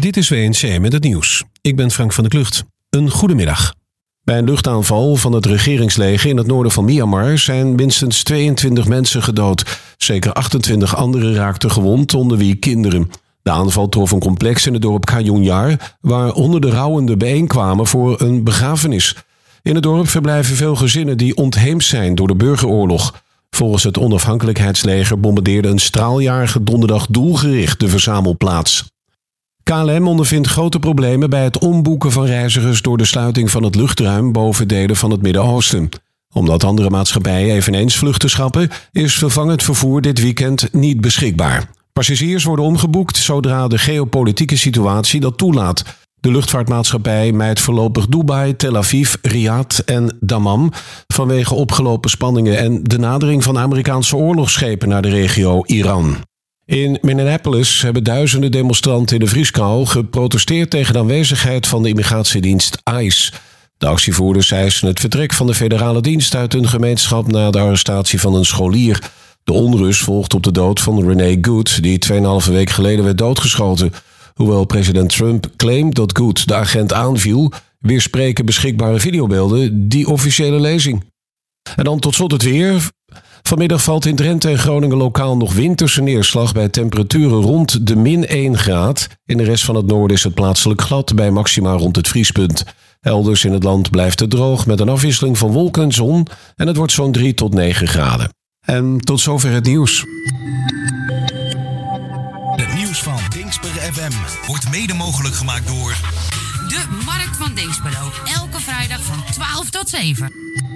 Dit is WNC met het nieuws. Ik ben Frank van der Klucht. Een goedemiddag. Bij een luchtaanval van het regeringsleger in het noorden van Myanmar zijn minstens 22 mensen gedood. Zeker 28 anderen raakten gewond, onder wie kinderen. De aanval trof een complex in het dorp Kajunjar, waar honderden rouwenden bijeenkwamen voor een begrafenis. In het dorp verblijven veel gezinnen die ontheemd zijn door de burgeroorlog. Volgens het onafhankelijkheidsleger bombardeerde een straaljager donderdag doelgericht de verzamelplaats. KLM ondervindt grote problemen bij het omboeken van reizigers door de sluiting van het luchtruim boven delen van het Midden-Oosten. Omdat andere maatschappijen eveneens vluchten schrappen, is vervangend vervoer dit weekend niet beschikbaar. Passagiers worden omgeboekt zodra de geopolitieke situatie dat toelaat. De luchtvaartmaatschappij mijdt voorlopig Dubai, Tel Aviv, Riyadh en Dammam vanwege opgelopen spanningen en de nadering van Amerikaanse oorlogsschepen naar de regio Iran. In Minneapolis hebben duizenden demonstranten in de vrieskou geprotesteerd tegen de aanwezigheid van de immigratiedienst ICE. De actievoerders eisen het vertrek van de federale dienst uit hun gemeenschap na de arrestatie van een scholier. De onrust volgt op de dood van Renee Good, die 2,5 week geleden werd doodgeschoten. Hoewel president Trump claimt dat Good de agent aanviel, weerspreken beschikbare videobeelden die officiële lezing. En dan tot slot het weer. Vanmiddag valt in Drenthe en Groningen lokaal nog winterse neerslag bij temperaturen rond de -1 graad. In de rest van het noorden is het plaatselijk glad bij maxima rond het vriespunt. Elders in het land blijft het droog met een afwisseling van wolken en zon en het wordt zo'n 3 tot 9 graden. En tot zover het nieuws. Het nieuws van Dingsper FM wordt mede mogelijk gemaakt door de Markt van Dinxperlo. Elke vrijdag van 12 tot 7.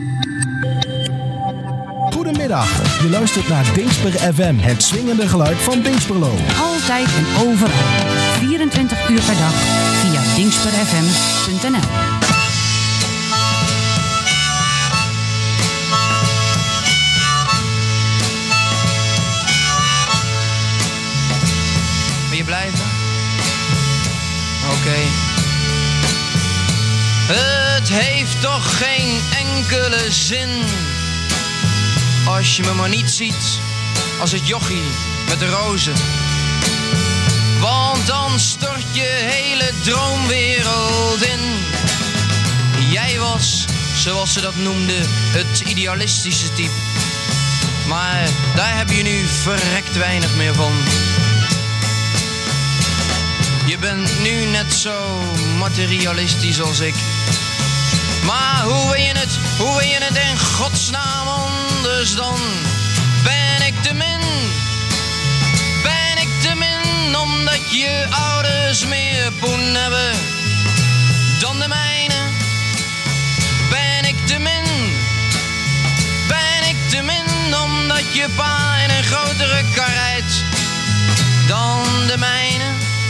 Goedemiddag, je luistert naar Dingsper FM, het swingende geluid van Dinxperlo. Altijd en overal, 24 uur per dag, via dingsperfm.nl. Wil je blijven? Oké. Het heeft toch geen enkele zin als je me maar niet ziet als het jochie met de rozen. Want dan stort je hele droomwereld in. Jij was, zoals ze dat noemden, het idealistische type. Maar daar heb je nu verrekt weinig meer van. Je bent nu net zo materialistisch als ik. Maar hoe wil je het in godsnaam anders dan? Ben ik te min omdat je ouders meer poen hebben dan de mijne? Ben ik te min omdat je pa in een grotere kar rijdt dan de mijne?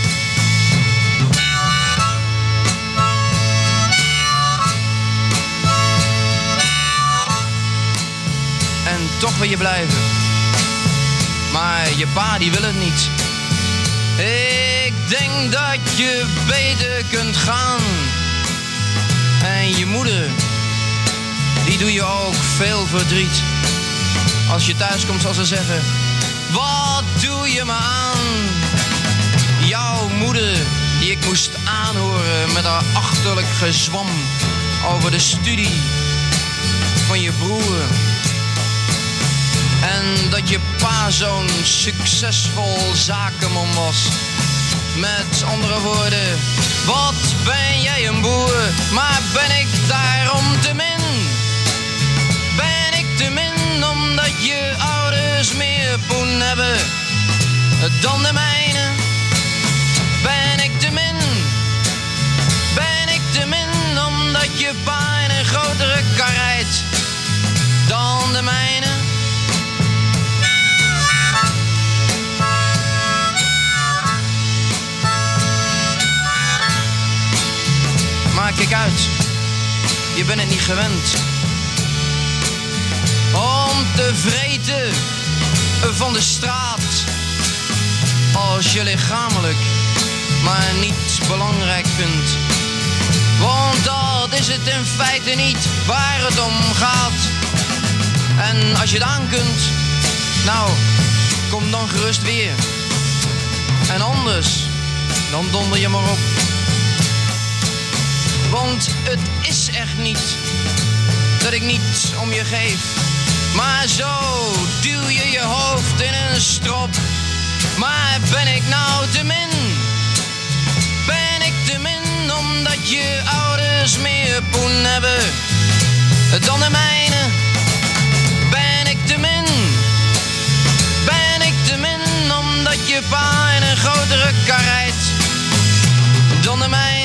En toch wil je blijven. Maar je pa die wil het niet. Ik denk dat je beter kunt gaan. En je moeder, die doe je ook veel verdriet. Als je thuis komt zal ze zeggen: wat doe je me aan? Jouw moeder, die ik moest aanhoren met haar achterlijk gezwam over de studie van je broer. En dat je pa zo'n succesvol zakenman was. Met andere woorden, wat ben jij een boer, maar ben ik daarom te min? Ben ik te min omdat je ouders meer poen hebben dan de mijne? Ben ik te min? Ben ik te min omdat je pa in een grotere kar rijdt dan de mijne? Maar kijk uit, je bent het niet gewend om te vreten van de straat als je lichamelijk maar niet belangrijk vindt. Want dat is het in feite niet waar het om gaat. En als je het aan kunt, nou, kom dan gerust weer. En anders, dan donder je maar op. Want het is echt niet dat ik niets om je geef, maar zo duw je je hoofd in een strop. Maar ben ik nou te min? Ben ik te min omdat je ouders meer poen hebben dan de mijne? Ben ik te min? Ben ik te min omdat je pa in een grotere kar rijdt dan de mijne?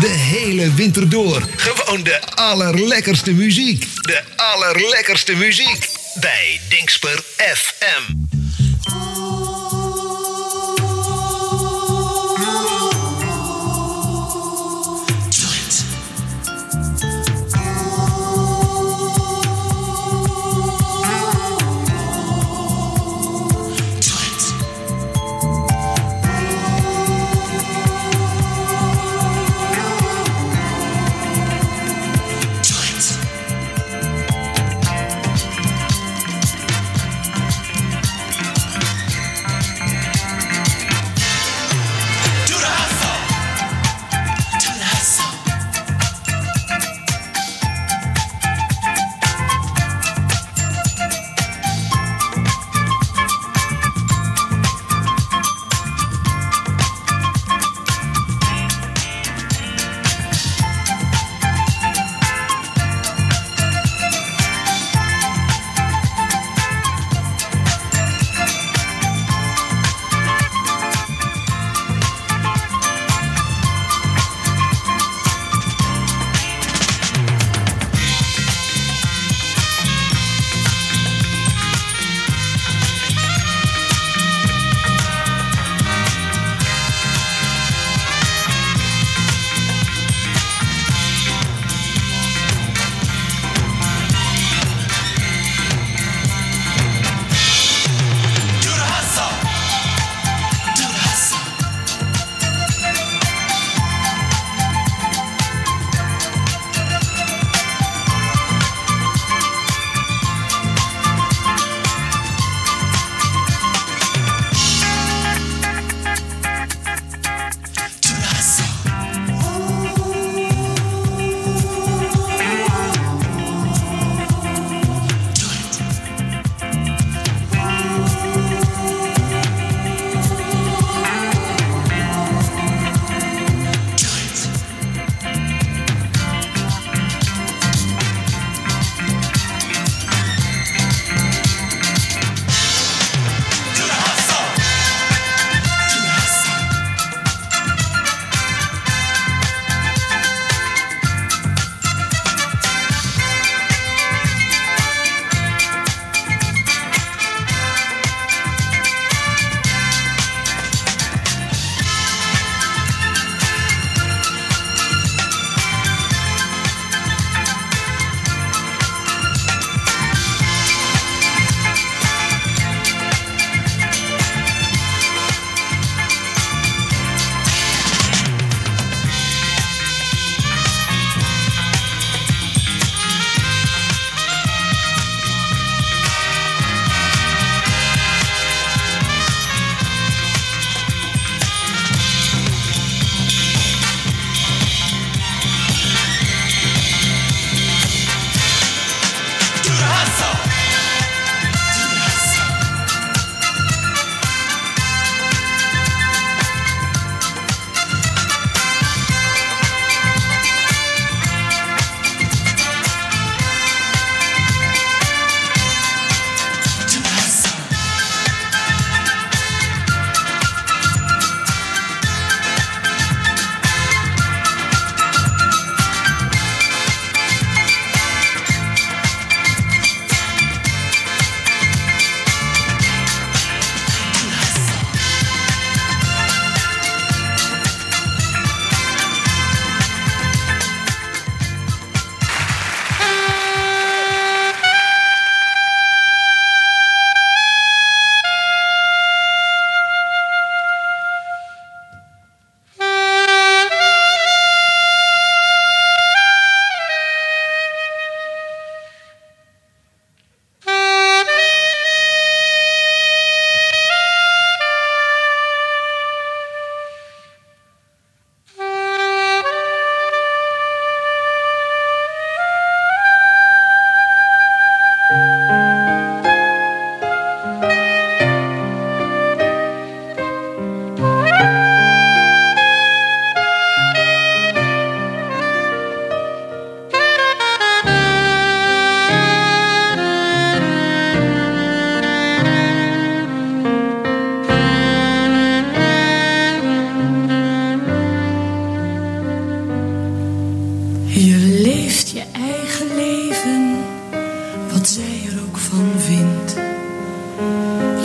De hele winter door. Gewoon de allerlekkerste muziek. De allerlekkerste muziek. Bij Dingsper FM.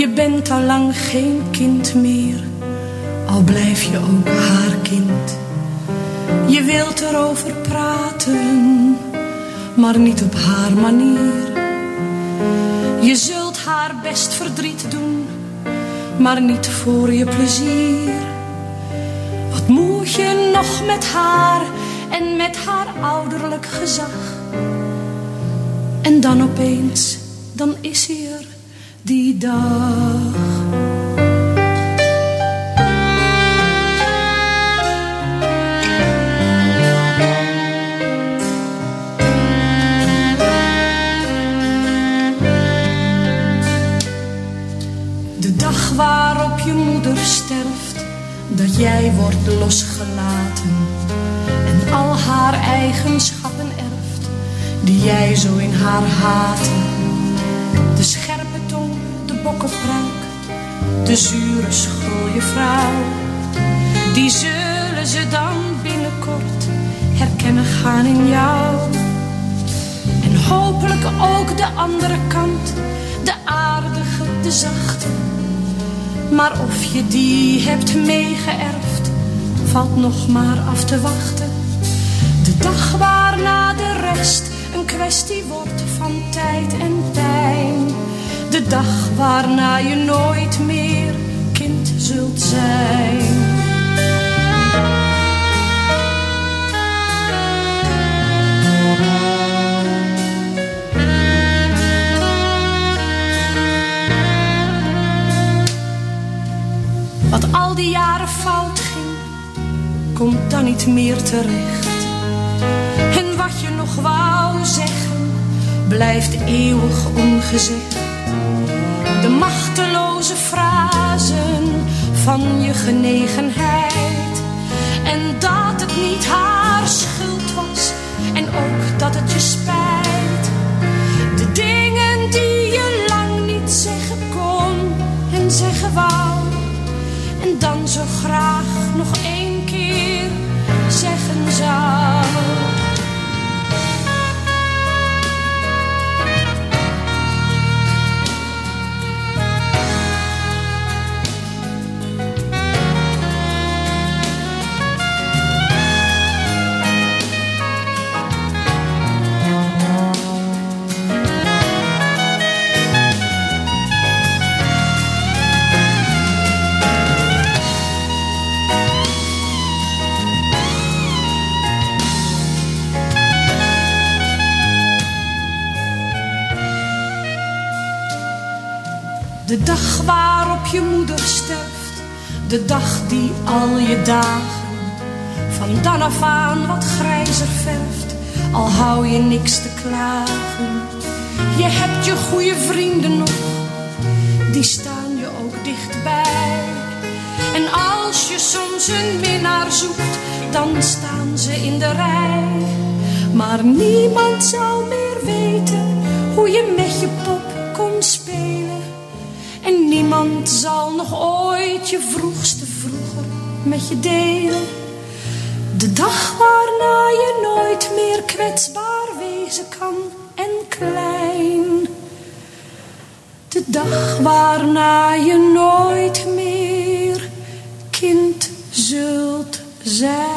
Je bent al lang geen kind meer, al blijf je ook haar kind. Je wilt erover praten, maar niet op haar manier. Je zult haar best verdriet doen, maar niet voor je plezier. Wat moet je nog met haar en met haar ouderlijk gezag? En dan opeens, dan is hij er die dag. De dag waarop je moeder sterft, dat jij wordt losgelaten en al haar eigenschappen erft die jij zo in haar haatte. De scherpe tong, de bokkenpruik, de zure schooievrouw, die zullen ze dan binnenkort herkennen gaan in jou. En hopelijk ook de andere kant, de aardige, de zachte. Maar of je die hebt meegeërfd, valt nog maar af te wachten. De dag waarna de rest een kwestie wordt van tijd en pijn. De dag waarna je nooit meer kind zult zijn. Wat al die jaren fout ging, komt dan niet meer terecht. En wat je nog wou zeggen, blijft eeuwig ongezegd. De machteloze frasen van je genegenheid. En dat het niet haar schuld was, en ook dat het je spijt. De dingen die je lang niet zeggen kon en zeggen wou. En dan zo graag nog één keer zeggen zou. De dag waarop je moeder sterft, de dag die al je dagen van dan af aan wat grijzer verft, al hou je niks te klagen. Je hebt je goede vrienden nog, die staan je ook dichtbij. En als je soms een minnaar zoekt, dan staan ze in de rij. Maar niemand zal meer weten hoe je met je pop kon spelen. En niemand zal nog ooit je vroegste vroeger met je delen. De dag waarna je nooit meer kwetsbaar wezen kan en klein. De dag waarna je nooit meer kind zult zijn.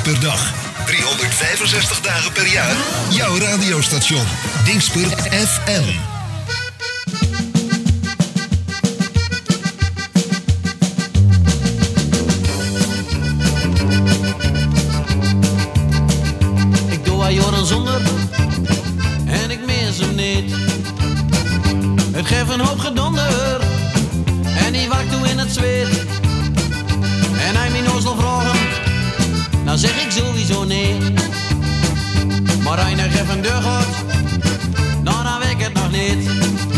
per dag. 365 dagen per jaar. Jouw radiostation. Dingsper FM. Ik doe haar jaren zonder en ik mis hem niet. Het geeft een hoop gedonder en die waakt toe in het zweet. En hij mijn nozel vragen, nou zeg ik sowieso nee. Maar hij nog even deur gaat, nou dan weet ik het nog niet.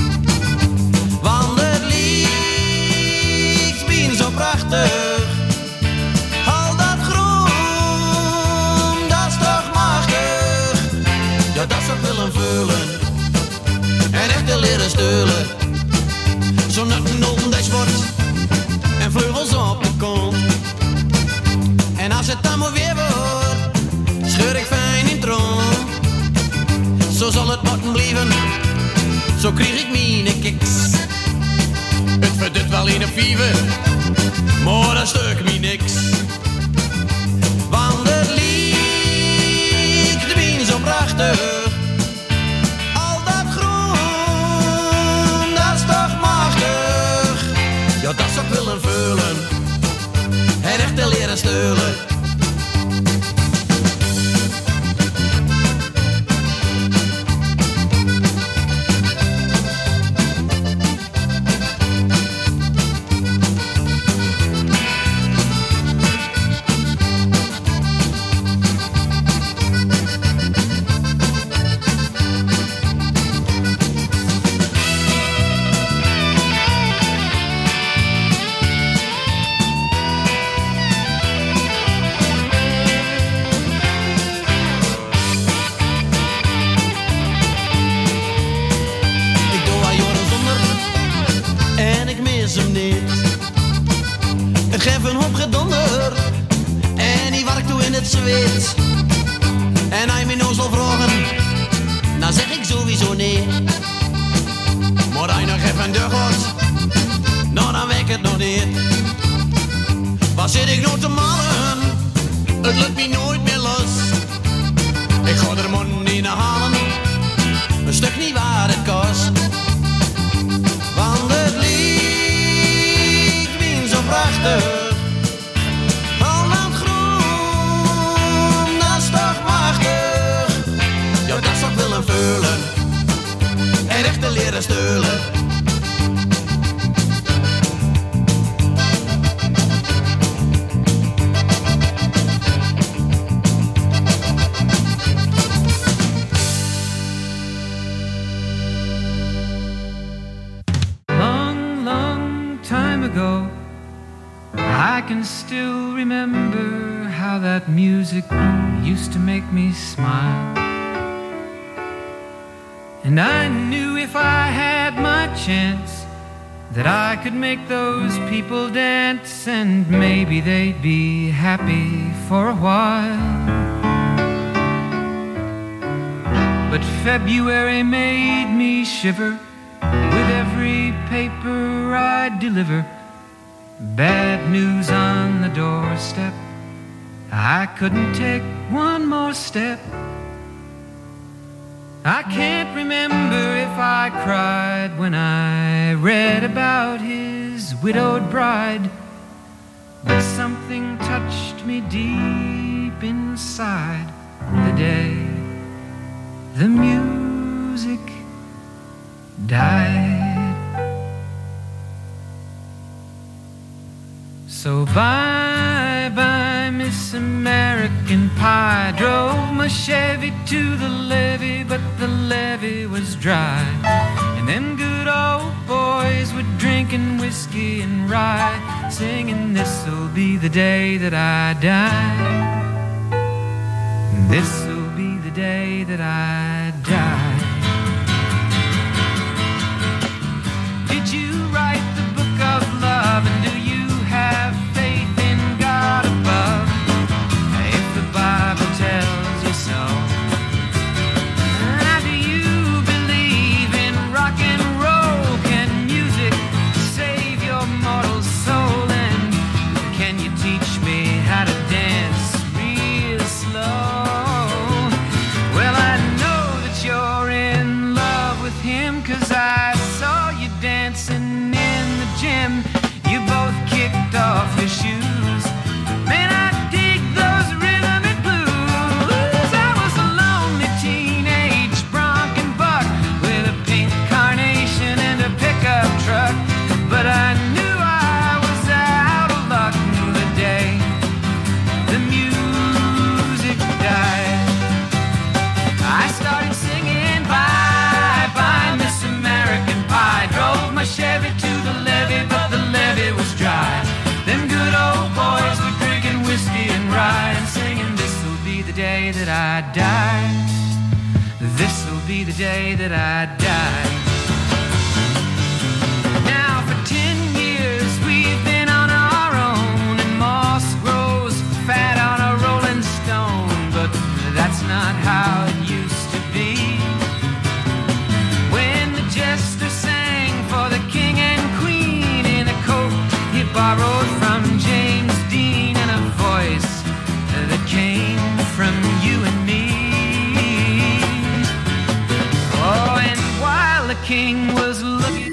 Want het liegt bien zo prachtig. Al dat groen, dat is toch machtig. Ja, dat zou ik willen vullen en echt te leren steulen. Zo'n open dashboard en vleugels op de kont. En als het dan maar weer wordt, scheur ik fijn in tron. Zo zal het moeten blijven, zo krijg ik mijn kiks. Het verdut wel in een vieven, maar dat stuk me niks. Want het liegt de bien zo prachtig. Al dat groen, dat is toch machtig. Ja, dat zou ik willen vullen en echt te leren steulen. En hij me nou zal vragen, nou zeg ik sowieso nee. Maar hij nog even deur gaat, nou dan weet ik het nog niet. Waar zit ik nou te malen? Het lukt me nooit meer los. Ik ga er mond in halen, een stuk niet waar het kost. Want het liegt me zo prachtig. Vullen en echt te leren steulen. Long, long time ago, I can still remember how that music used to make me smile. And I knew if I had my chance that I could make those people dance, and maybe they'd be happy for a while. But February made me shiver with every paper I deliver. Bad news on the doorstep, I couldn't take one more step. I can't remember if I cried when I read about his widowed bride, but something touched me deep inside the day the music died. So bye-bye, Miss American Pie. Drove my Chevy to the levee, but the levee was dry. And them good old boys were drinking whiskey and rye, singing, this'll be the day that I die. This'll be the day that I die. Did you write the book of love, and do you have faith in God above? If the Bible tells you so, do you believe in rock and roll? Can music save your mortal soul? And can you teach me how to dance real 'cause I saw you dancing in the gym. You both kicked off your shoes. Man, I dig those rhythmic blues. I was a lonely teenage bronc and buck with a pink carnation and a pickup truck. But I knew I was out of luck the day the music died. I started singing bye bye Miss American Pie. Drove my Chevy to the levee, but the levee was dry. Them good old boys were drinking whiskey and rye and singing, this'll be the day that I die. This'll be the day that I die. Now for 10 years we've been on our own, and moss grows fat on a rolling stone, but that's not how it used to be. When the jester sang for the king and queen in a coat he borrowed from James Dean, and a voice that came from you and me. Oh, and while the king was looking.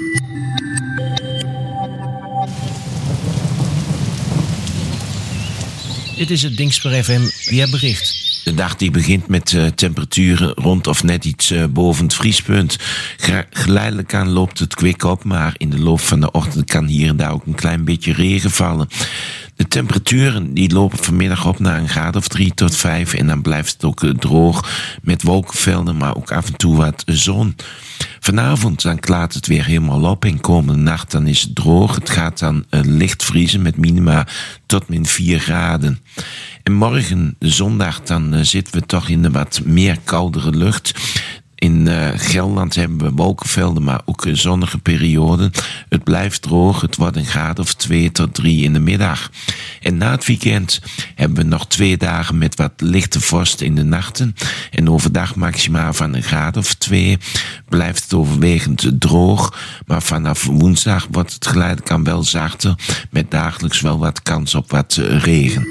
Dit is het Dingsper FM weerbericht. De dag die begint met temperaturen rond of net iets boven het vriespunt. Geleidelijk aan loopt het kwik op, maar in de loop van de ochtend kan hier en daar ook een klein beetje regen vallen. De temperaturen die lopen vanmiddag op naar een graad of 3 tot 5 en dan blijft het ook droog met wolkenvelden, maar ook af en toe wat zon. Vanavond dan klaart het weer helemaal op en komende nacht dan is het droog. Het gaat dan licht vriezen met minima tot min 4 graden. En morgen, de zondag, dan zitten we toch in de wat meer koudere lucht. In Gelderland hebben we wolkenvelden, maar ook zonnige perioden. Het blijft droog, het wordt een graad of 2 tot 3 in de middag. En na het weekend hebben we nog 2 dagen met wat lichte vorst in de nachten. En overdag maxima van een graad of 2. Blijft het overwegend droog, maar vanaf woensdag wordt het geleidelijk aan wel zachter. Met dagelijks wel wat kans op wat regen.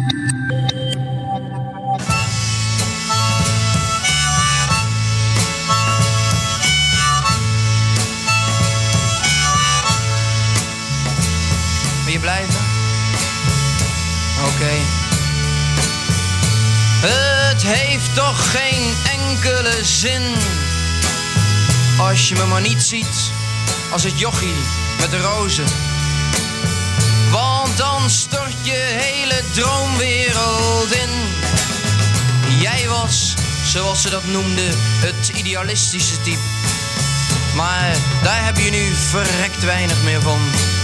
Wil je blijven? Oké. Het heeft toch geen enkele zin als je me maar niet ziet als het jochie met de rozen. Want dan stort je hele droomwereld in. Jij was, zoals ze dat noemden, het idealistische type. Maar daar heb je nu verrekt weinig meer van.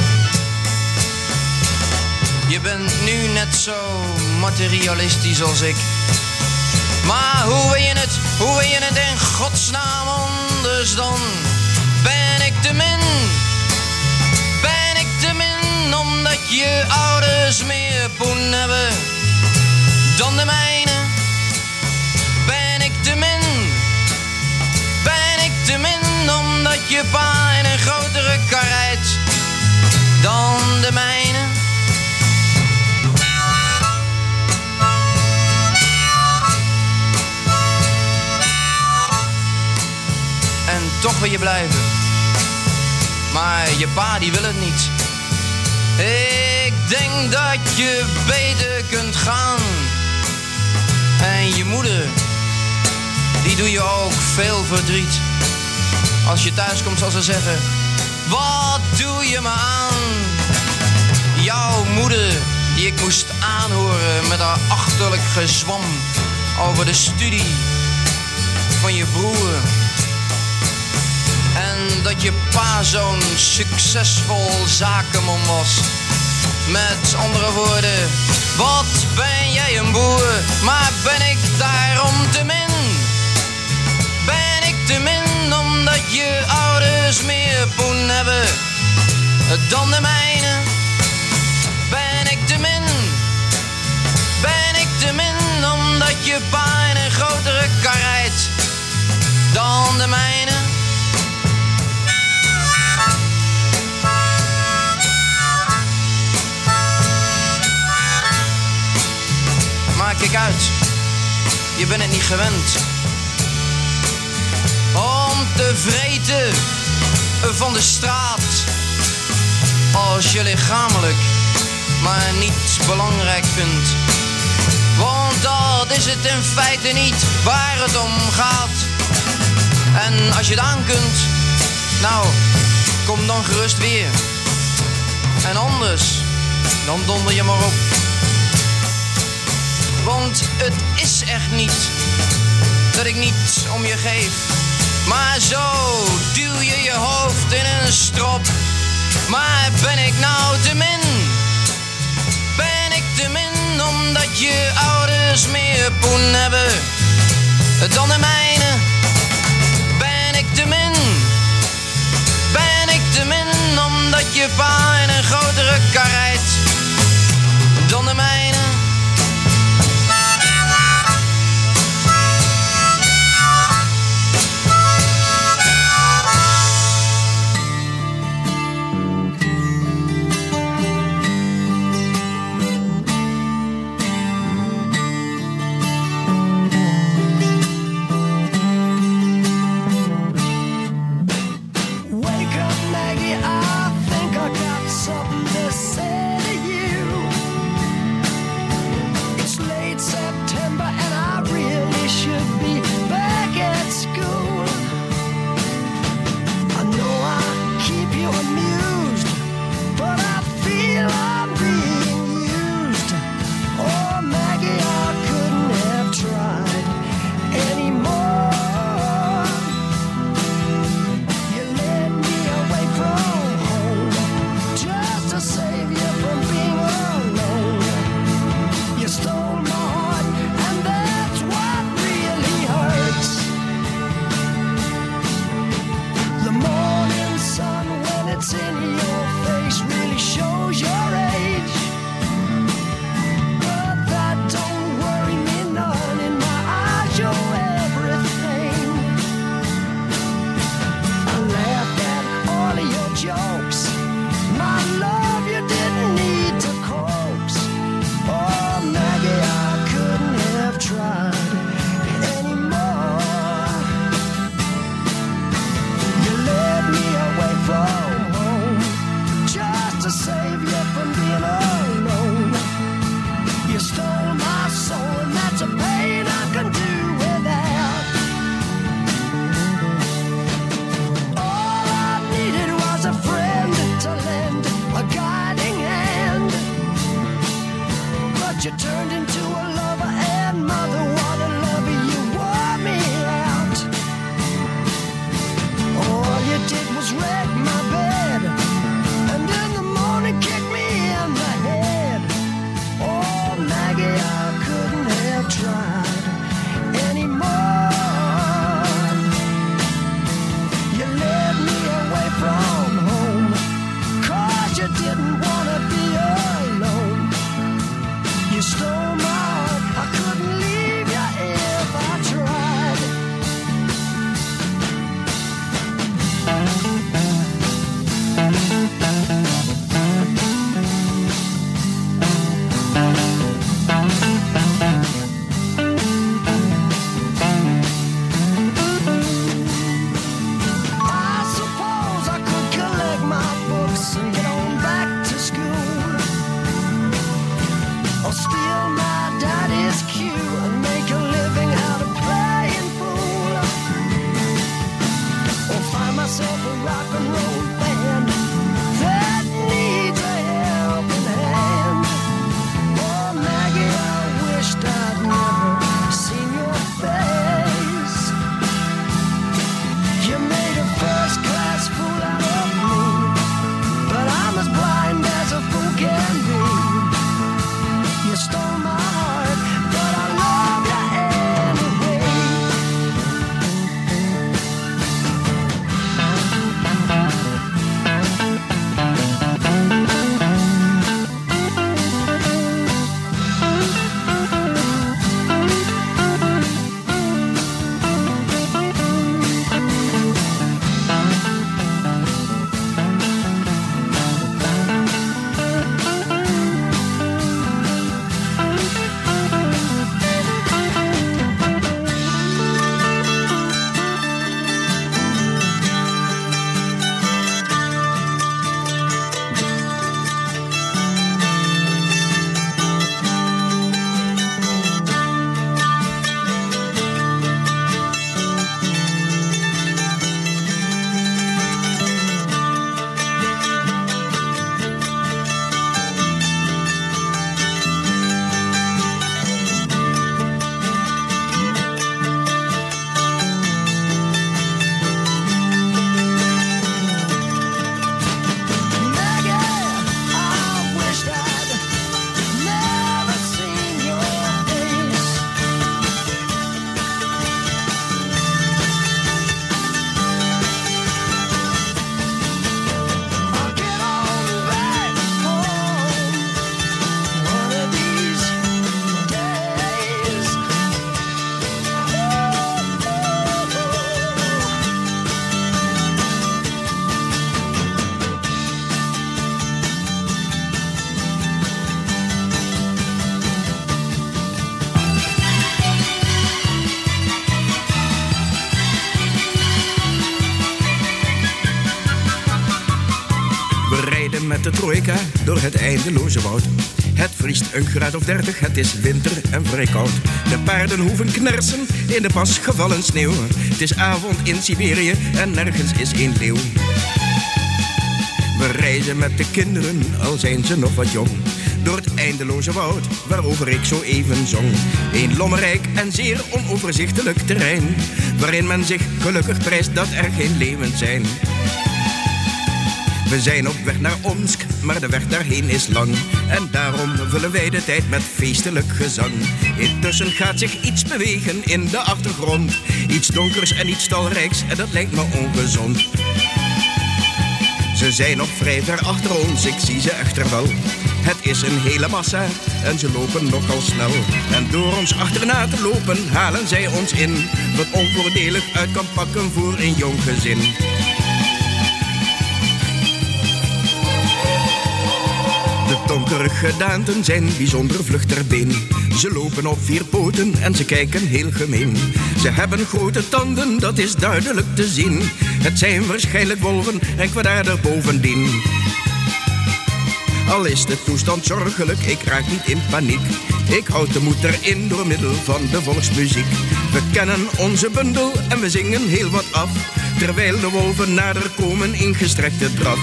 Je bent nu net zo materialistisch als ik. Maar hoe wil je het in godsnaam anders dan? Ben ik te min? Ben ik te min omdat je ouders meer poen hebben dan de mijne? Ben ik te min? Ben ik te min omdat je pa in een grotere kar rijdt dan de mijne? En toch wil je blijven. Maar je pa die wil het niet. Ik denk dat je beter kunt gaan. En je moeder, die doe je ook veel verdriet. Als je thuis komt zal ze zeggen, wat doe je me aan? Jouw moeder, die ik moest aanhoren met haar achterlijk gezwam over de studie van je broer. En dat je pa zo'n succesvol zakenman was. Met andere woorden, wat ben jij een boer, maar ben ik daarom te min? Ben ik te min omdat je ouders meer poen hebben dan de mijne? Ben ik te min? Ben ik te min omdat je pa in een grotere kar rijdt dan de mijne? Maar kijk uit, je bent het niet gewend om te vreten van de straat. Als je lichamelijk maar niet belangrijk vindt. Want dat is het in feite niet waar het om gaat. En als je het aan kunt, nou, kom dan gerust weer. En anders, dan donder je maar op. Want het is echt niet dat ik niets om je geef. Maar zo duw je je hoofd in een strop. Maar ben ik nou te min? Ben ik te min omdat je ouders meer poen hebben dan de mijne? Ben ik te min? Ben ik te min omdat je pa in een grotere kar rijdt dan de mijne? rijden met de trojka door het eindeloze woud. Het vriest een graad of 30, het is winter en vrij koud. De paarden hoeven knersen in de pas gevallen sneeuw. Het is avond in Siberië en nergens is één leeuw. We reizen met de kinderen, al zijn ze nog wat jong, door het eindeloze woud waarover ik zo even zong. Een lommerrijk en zeer onoverzichtelijk terrein, waarin men zich gelukkig prijst dat er geen leeuwen zijn. We zijn op weg naar Omsk, maar de weg daarheen is lang. En daarom vullen wij de tijd met feestelijk gezang. Intussen gaat zich iets bewegen in de achtergrond. Iets donkers en iets talrijks, en dat lijkt me ongezond. Ze zijn nog vrij ver achter ons, ik zie ze echter wel. Het is een hele massa en ze lopen nogal snel. En door ons achterna te lopen halen zij ons in, wat onvoordelig uit kan pakken voor een jong gezin. De donkere gedaanten zijn bijzonder vlug ter been. Ze lopen op 4 poten en ze kijken heel gemeen. Ze hebben grote tanden, dat is duidelijk te zien. Het zijn waarschijnlijk wolven en kwaadaardig bovendien. Al is de toestand zorgelijk, ik raak niet in paniek. Ik houd de moed erin door middel van de volksmuziek. We kennen onze bundel en we zingen heel wat af, terwijl de wolven nader komen in gestrekte draf.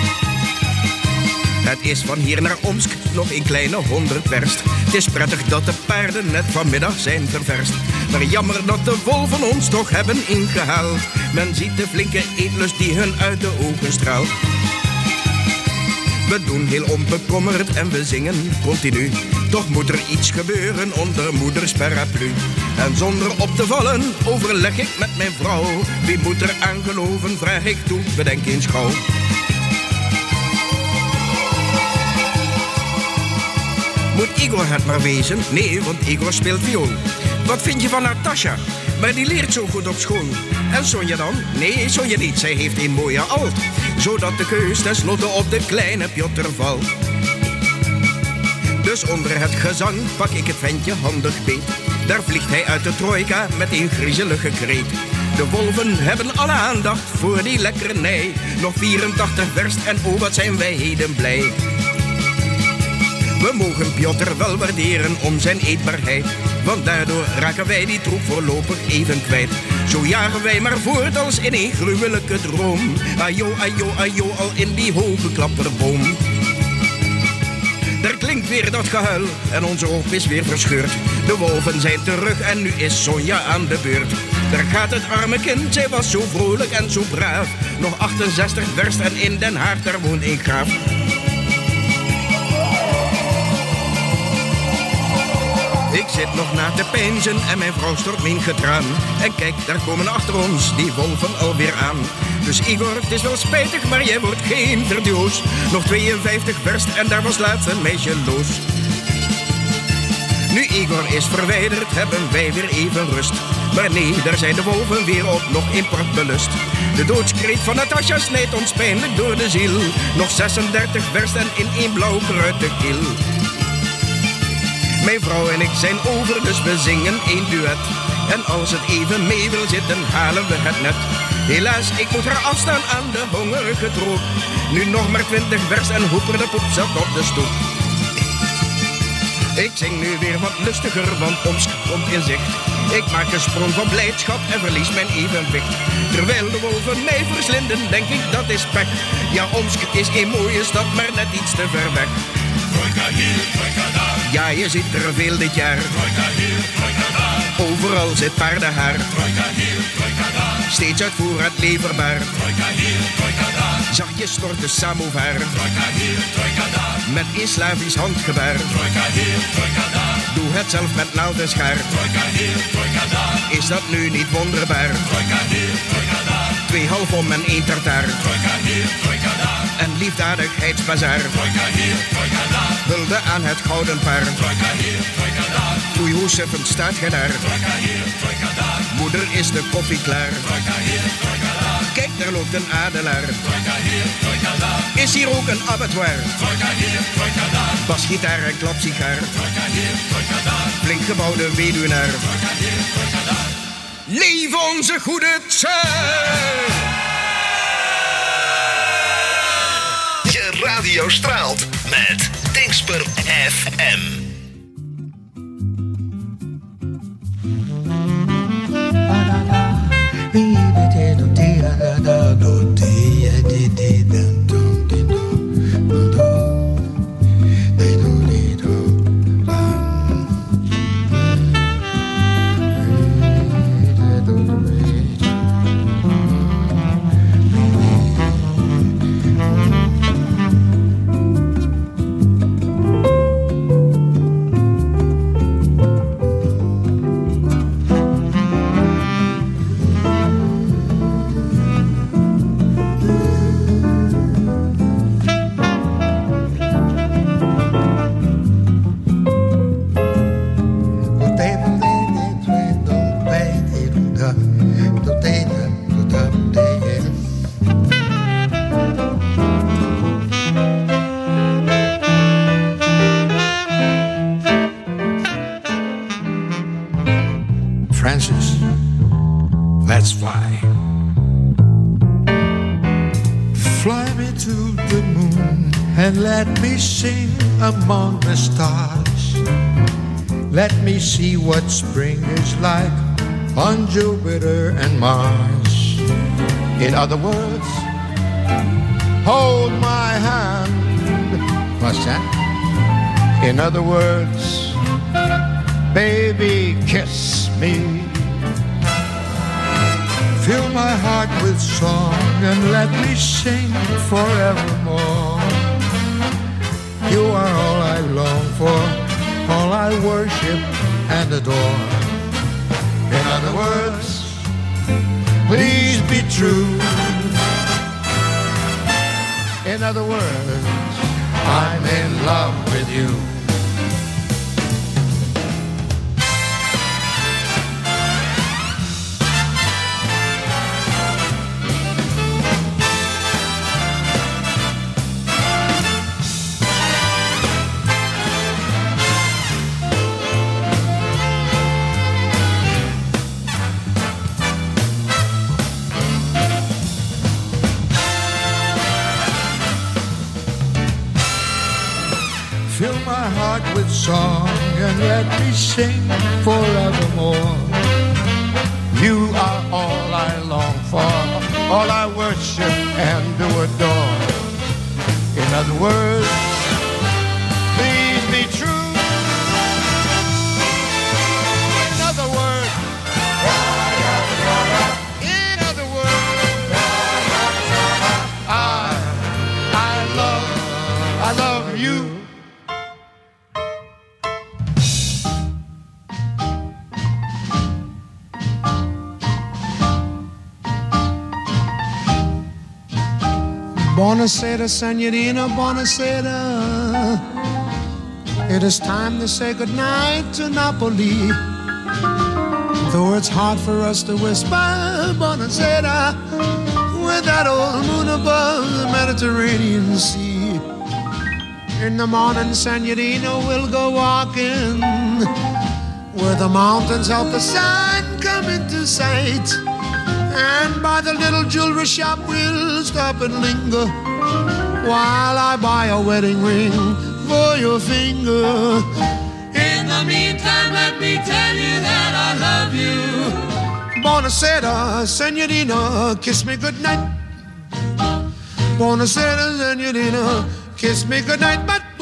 Het is van hier naar Omsk nog een kleine 100 werst. Het is prettig dat de paarden net vanmiddag zijn ververst. Maar jammer dat de wolven ons toch hebben ingehaald. Men ziet de flinke eetlust die hun uit de ogen straalt. We doen heel onbekommerd en we zingen continu. Toch moet er iets gebeuren onder moeders paraplu. En zonder op te vallen overleg ik met mijn vrouw. Wie moet er aan geloven, vraag ik toe, bedenk eens gauw. Moet Igor het maar wezen? Nee, want Igor speelt viool. Wat vind je van Natasha? Maar die leert zo goed op school. En Sonja dan? Nee, Sonja niet. Zij heeft een mooie alt. Zodat de keus tenslotte op de kleine Piotr valt. Dus onder het gezang pak ik het ventje handig beet. Daar vliegt hij uit de trojka met een griezelige kreet. De wolven hebben alle aandacht voor die lekkernij. Nog 84 werst en oh wat zijn wij heden blij. We mogen Piotr wel waarderen om zijn eetbaarheid, want daardoor raken wij die troep voorlopig even kwijt. Zo jagen wij maar voort als in een gruwelijke droom. Ajo, ajo, ajo, al in die hoge klapperboom. Er klinkt weer dat gehuil en onze hoop is weer verscheurd. De wolven zijn terug en nu is Sonja aan de beurt. Daar gaat het arme kind, zij was zo vrolijk en zo braaf. Nog 68 werst en in Den Haag, daar woont een graaf. Ik zit nog na te peinzen en mijn vrouw stort mijn getraan. En kijk, daar komen achter ons die wolven alweer aan. Dus Igor, het is wel spijtig, maar jij wordt geen verdoos. Nog 52 werst en daar was laatst een meisje los. Nu Igor is verwijderd, hebben wij weer even rust. Maar nee, daar zijn de wolven weer op nog in prachtbelust. De doodskreet van Natasha snijdt ons pijnlijk door de ziel. Nog 36 werst en in één blauw kruid de keel. Mijn vrouw en ik zijn over, dus we zingen één duet. En als het even mee wil zitten, halen we het net. Helaas, ik moet haar afstaan aan de hongerige troep. Nu nog maar 20 werst en Hoeper de poep zat op de stoep. Ik zing nu weer wat lustiger, want Omsk komt in zicht. Ik maak een sprong van blijdschap en verlies mijn evenwicht. Terwijl de wolven mij verslinden, denk ik dat is pech. Ja, Omsk is een mooie stad, maar net iets te ver weg. Trojka hier, trojka daar. Ja, je ziet er veel dit jaar. Trojka hier, trojka daar. Overal zit paardenhaar. Trojka hier, trojka daar. Steeds uit voorraad leverbaar. Trojka hier, trojka daar. Zachtjes stort de samovar. Trojka hier, trojka daar. Met een Slavisch handgebaar. Trojka hier, trojka daar. Doe het zelf met naald en schaar. Trojka hier, trojka daar. Is dat nu niet wonderbaar? Trojka hier, trojka daar. 2 halfom en 1 tartaar. Trojka hier, trojka daar. En liefdadigheidsbazaar. Trojka hier, trojka daar. Hulde aan het gouden paard. Trojka hier, trojka daar. Oei, hoe suffend staat gij daar? Trojka hier, trojka daar. Moeder, is de koffie klaar? Trojka hier, trojka daar. Kijk, daar loopt een adelaar. Trojka hier, trojka daar. Is hier ook een abattoir? Trojka hier, trojka daar. Basgitaar en klapsigaar. Trojka hier, trojka daar. Flink gebouwde weduwnaar. Trojka hier, trojka daar. Leef onze goede tijd! Je radio radio straalt met Dingsper FM. Francis, let's fly. Fly me to the moon and let me sing among the stars. Let me see what spring is like on Jupiter and Mars. In other words, hold my hand. What's that? In other words, baby, kiss me. Fill my heart with song and let me sing forevermore. You are all I long for, all I worship and adore. In other words, please be true. In other words, I'm in love with you. Fill my heart with song and let me sing forevermore. You are all I long for, all I worship and do adore. In other words, please be true. In other words, I love you. Buonasera, Signorina, buonasera. It is time to say goodnight to Napoli. Though it's hard for us to whisper buonasera with that old moon above the Mediterranean Sea. In the morning, Signorina, we'll go walking where the mountains help the sun come into sight. And by the little jewelry shop we'll stop and linger while I buy a wedding ring for your finger. In the meantime, let me tell you that I love you. Buonasera, Signorina, kiss me goodnight. Buonasera, Signorina, kiss me goodnight.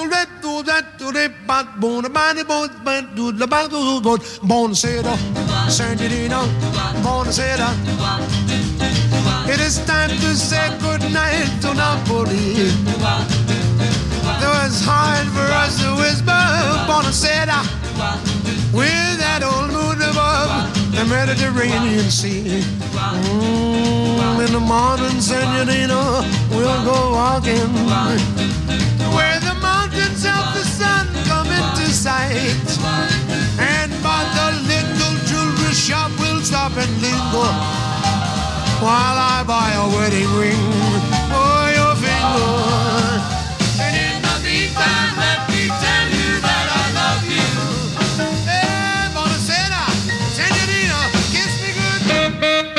Buonasera, Signorina, buonasera. It is time to say goodnight to Napoli. Though it's hard for us to whisper buonasera with that old moon above the Mediterranean Sea. In the morning, Signorina, we'll go walking where the mountains help the sun come into sight. And by the little jewelry shop we'll stop and linger while I buy a wedding ring for your finger. And in the meantime, let me tell you that I love you. Hey, buonasera, Signorina, kiss me good.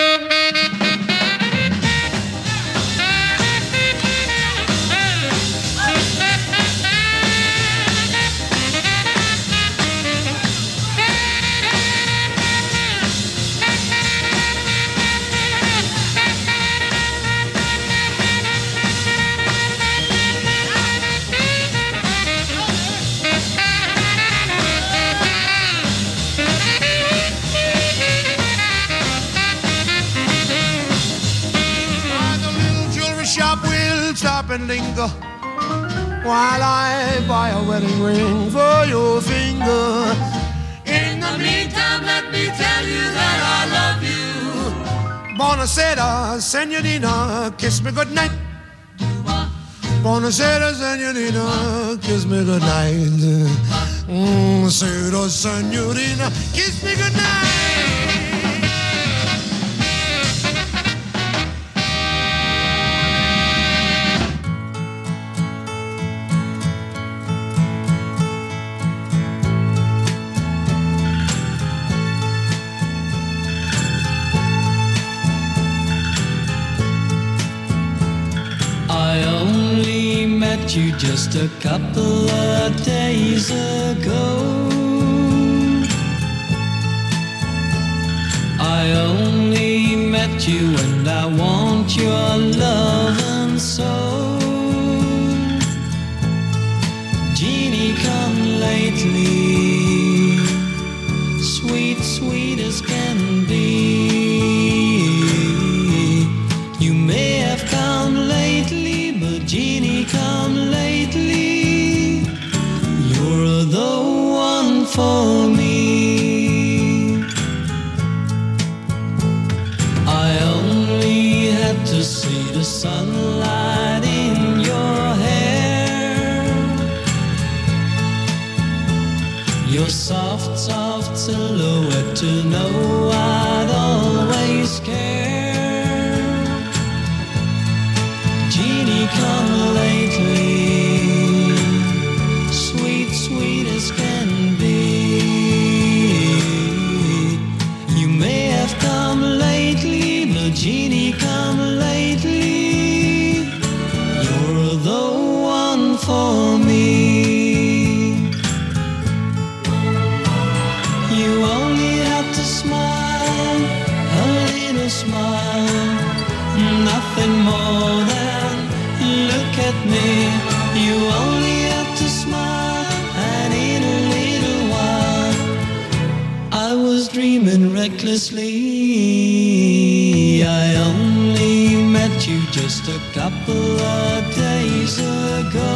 stop and linger while I buy a wedding ring for your finger. In the meantime, let me tell you that I love you. Buonasera, senorina, kiss me goodnight. Buonasera, senorina, kiss me goodnight. Buonasera, senorina, kiss me goodnight. You just a couple of days ago. I only met you and I want your love and soul. Jeannie, come lately, sweet, sweet as can be. You may have come lately, but Jeannie, come lately. You're the one for me. I only had to see the sunlight in your hair, your soft, soft silhouette to know I'd always care. Jeannie, come lately, sweet, sweet as can be. You may have come lately, but Jeannie, come lately. You're the one for me. You only have to smile, a little smile, nothing more than look at me. You only have to smile, and in a little while I was dreaming recklessly. I only met you just a couple of days ago,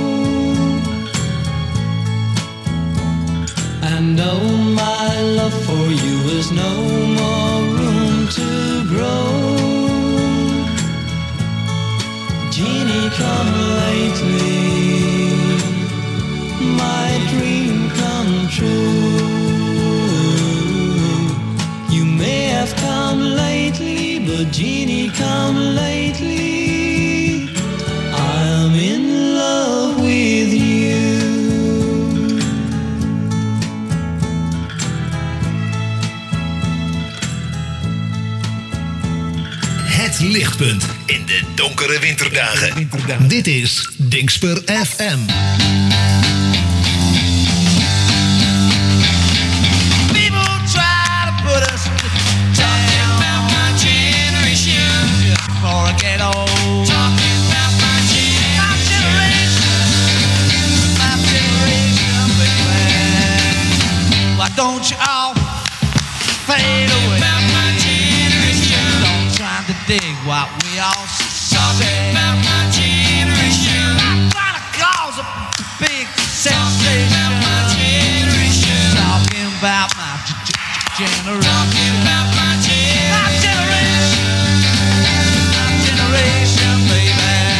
and oh, my love for you has no more room to grow. Jeannie, come lately, my dream come true. You may have come lately, but Jeannie, come lately. I'm in love with you. Het lichtpunt in de donkere winterdagen. Dit is Dingsper FM. People try to put us talking about my generation just before I get old. Talking about my generation, baby. Why don't you all fade away? About my generation, don't try to dig what we all say. Talking about my generation, I'm trying to cause a big sensation. Talking about my generation, talking about my generation. Talking about my generation, my generation, baby.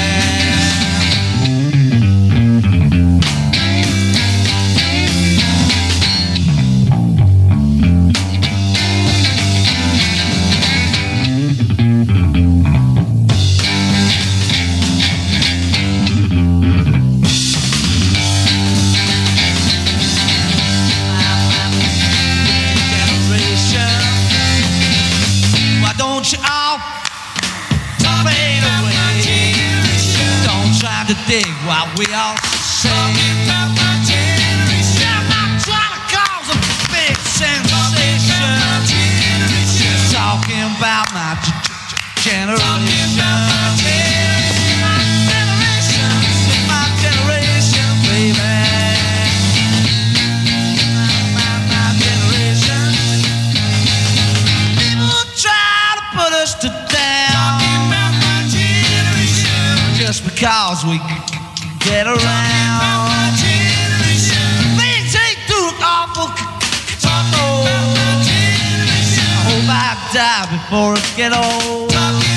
To dig what we all say. Talking about my generation, I'm not trying to cause a big sensation. Just talking about my generation. Talking about my generation, my generation, baby. My generation. People try to put us to down. Talking about my generation, just because 'cause we get around. Things ain't too awful. I hope I die before I get old.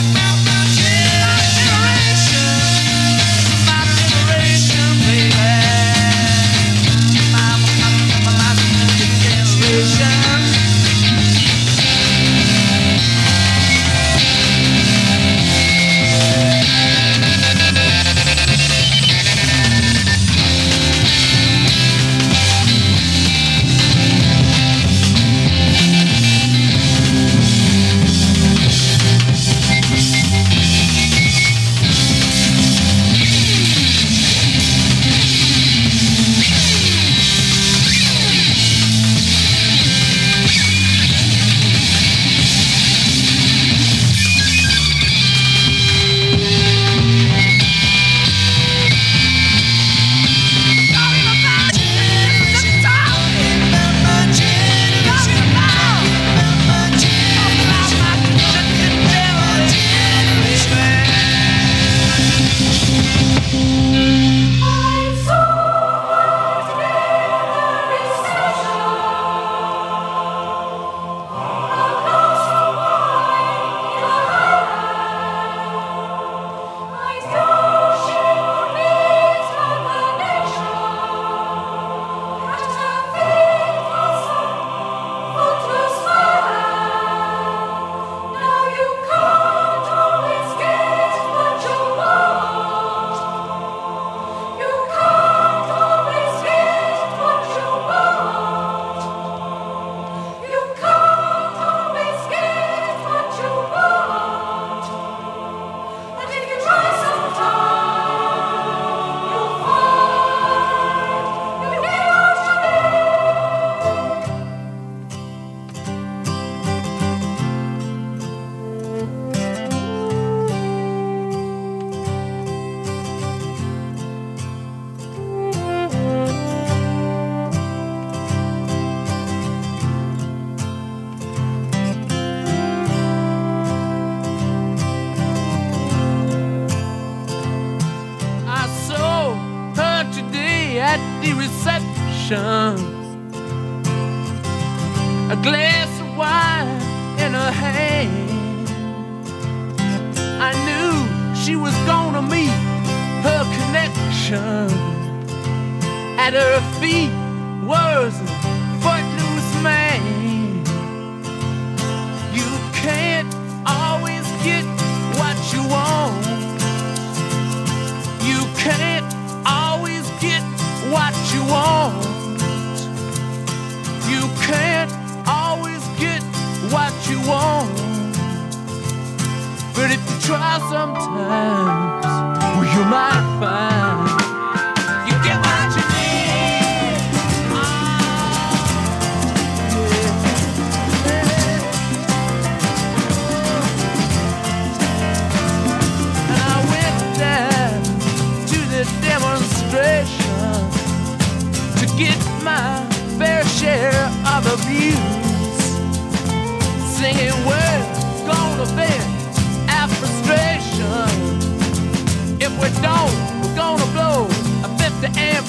A glass of wine in her hand. I knew she was gonna meet her connection. At her feet was a footloose man. You can't always get what you want. You can't always get what you want. You can't always get what you want. But if you try sometimes, well, you might find you get what you need. And I went down to the demonstration to get my fair share of abuse, singing words gonna vent our frustration. If we don't, we're gonna blow a 50 amp.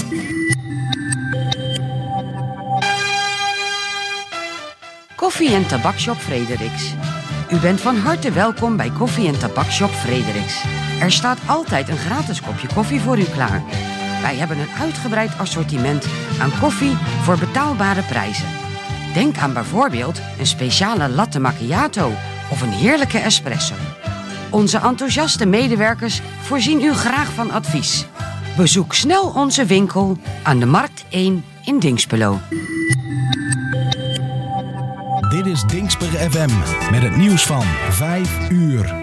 Koffie- en Tabakshop Frederiks. U bent van harte welkom bij Koffie- en Tabakshop Frederiks. Er staat altijd een gratis kopje koffie voor u klaar. Wij hebben een uitgebreid assortiment aan koffie voor betaalbare prijzen. Denk aan bijvoorbeeld een speciale latte macchiato of een heerlijke espresso. Onze enthousiaste medewerkers voorzien u graag van advies. Bezoek snel onze winkel aan de Markt 1 in Dinxperlo. Dit is Dinxper FM met het nieuws van 5 uur.